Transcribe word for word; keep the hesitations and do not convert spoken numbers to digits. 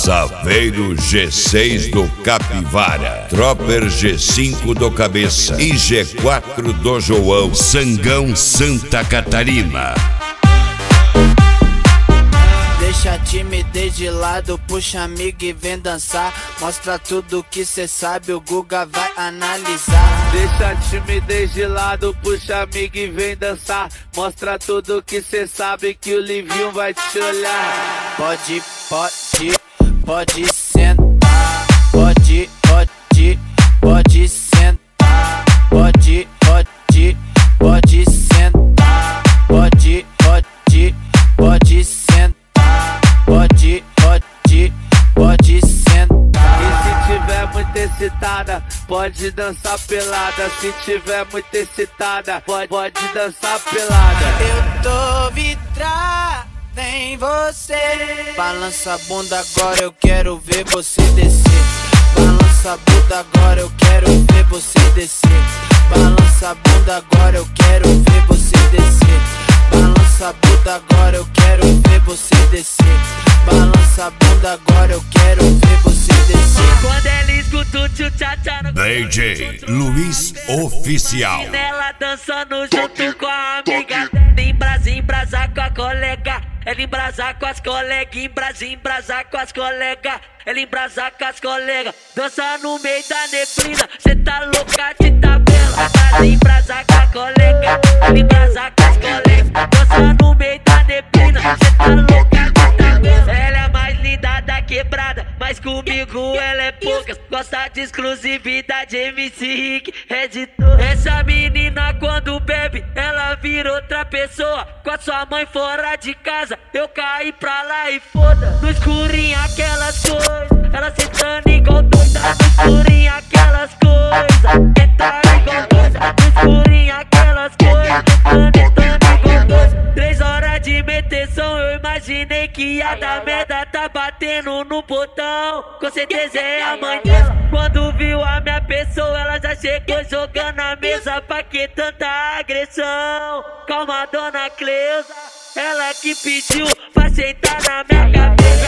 Saveiro G seis do Capivara, Tropper G cinco do Cabeça e G quatro do João, Sangão, Santa Catarina. Deixa a timidez de lado, puxa amigo e vem dançar. Mostra tudo que cê sabe, o Guga vai analisar. Deixa a timidez de lado, puxa amigo e vem dançar. Mostra tudo que cê sabe, que o Livinho vai te olhar. Pode, pode, pode sentar. Pode, pode, pode sentar. Pode, pode, pode sentar. Pode, pode, pode sentar. Pode, pode, pode sentar. E se tiver muito excitada, pode dançar pelada. Se tiver muito excitada, pode, pode dançar pelada. Eu tô vidrada em você. Balança a bunda agora, eu quero ver você descer. Balança a bunda agora, eu quero ver você descer. Balança a bunda agora, eu quero ver você descer. Balança a bunda agora, eu quero ver você descer. Balança a bunda agora, eu quero ver você descer. Quando ela escuta o tchu-tchá-tchá no D J Luiz Oficial. ela dançando junto com a amiga. Embrasa, embrasa com a colega. Ela embrasa com as colegas. Embrasa, embrasa com as colegas. Ela embrasa com as colegas. Dança no meio da neblina. Cê tá louca de tabela. Embrasa, embrasa com a colega. Ela embrasa com as colegas. Dança no meio da neblina. Cê tá louca de tabela. Ela é mais linda da quebrada, mas comigo ela é poucas. Gosta de exclusividade, M C Rick é de todas. Essa menina quando bebe, ela vira outra pessoa. Com a sua mãe fora de casa, eu caí pra lá e foda. No escurinho aquelas coisas, ela sentando igual doida. No escurinho aquelas coisas, sentando igual doida. No escurinho aquelas coisas, sentando igual doida. Três horas de meteção, eu imaginei que ia dar merda. Tá batendo no portão, com certeza é a mãe dela. Quando viu a minha pessoa, ela já chegou jogando a mesa. Pra que tanta agressão? Calma, dona Cleusa, ela que pediu pra sentar na minha cabeça.